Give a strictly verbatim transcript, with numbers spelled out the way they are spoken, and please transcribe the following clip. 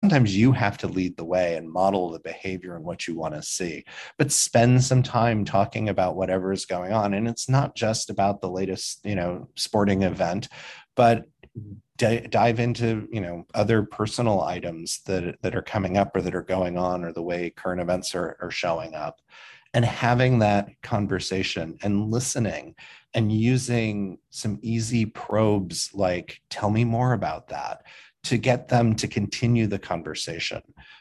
sometimes you have to lead the way and model the behavior and what you want to see, but spend some time talking about whatever is going on. And it's not just about the latest, you know, sporting event, but d- dive into, you know, other personal items that that are coming up or that are going on, or the way current events are, are showing up, and having that conversation and listening and using some easy probes like, tell me more about that, to get them to continue the conversation.